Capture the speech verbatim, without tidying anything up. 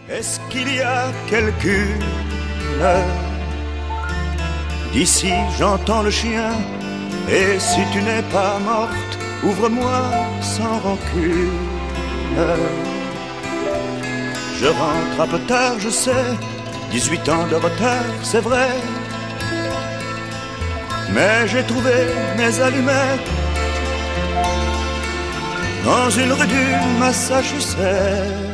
Est-ce qu'il y a quelqu'une? D'ici j'entends le chien. Et si tu n'es pas morte, ouvre-moi sans rancune. Je rentre un peu tard, je sais, dix-huit ans de retard, c'est vrai. Mais j'ai trouvé mes allumettes dans une rue du Massachusetts.